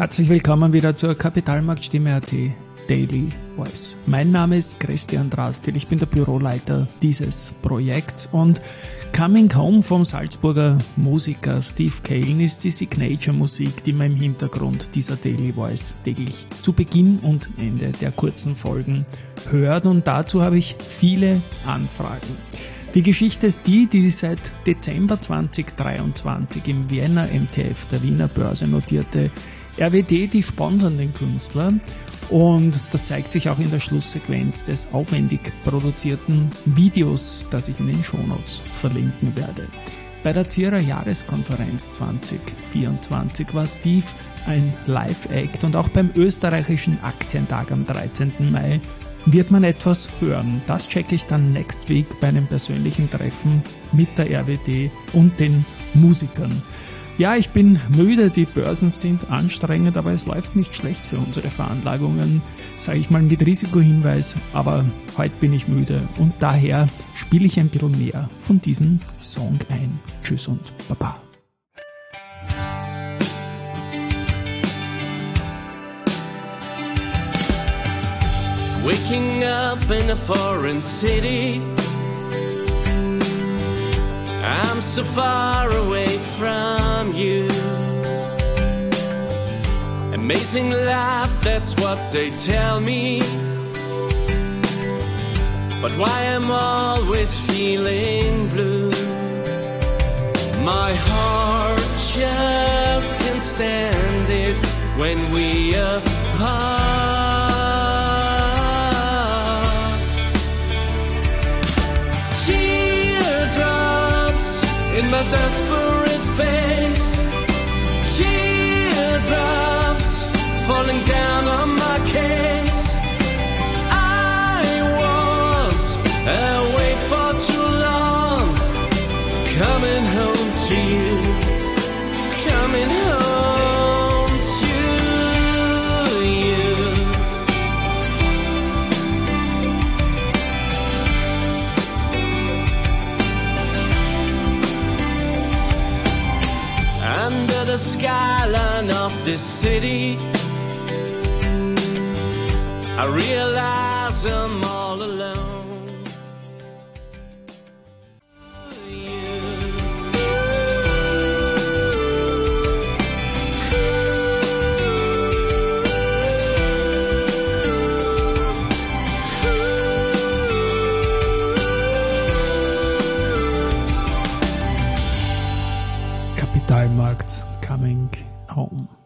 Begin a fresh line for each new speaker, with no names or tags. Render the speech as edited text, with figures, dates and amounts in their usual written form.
Herzlich willkommen wieder zur Kapitalmarktstimme.at Daily Voice. Mein Name ist Christian Drastil, ich bin der Büroleiter dieses Projekts und Coming Home vom Salzburger Musiker Steve Kalen ist die Signature-Musik, die man im Hintergrund dieser Daily Voice täglich zu Beginn und Ende der kurzen Folgen hört, und dazu habe ich viele Anfragen. Die Geschichte ist die seit Dezember 2023 im Vienna MTF, der Wiener Börse notierte RWD, die sponsern den Künstler, und das zeigt sich auch in der Schlusssequenz des aufwendig produzierten Videos, das ich in den Shownotes verlinken werde. Bei der Zierer Jahreskonferenz 2024 war Steve ein Live-Act, und auch beim österreichischen Aktientag am 13. Mai wird man etwas hören. Das checke ich dann next week bei einem persönlichen Treffen mit der RWD und den Musikern. Ja, ich bin müde, die Börsen sind anstrengend, aber es läuft nicht schlecht für unsere Veranlagungen, sage ich mal mit Risikohinweis, aber heute bin ich müde und daher spiele ich ein bisschen mehr von diesem Song ein. Tschüss und Baba.
Waking up in a foreign city, I'm so far away from you. Amazing life, that's what they tell me. But why I'm always feeling blue? My heart just can't stand it when we apart. In my desperate face, teardrops falling down on my case. I was away for too long, coming home to you, coming home to you. Under the skyline of this city, I realize I'm all alone.
Kapitalmarkt Coming Home.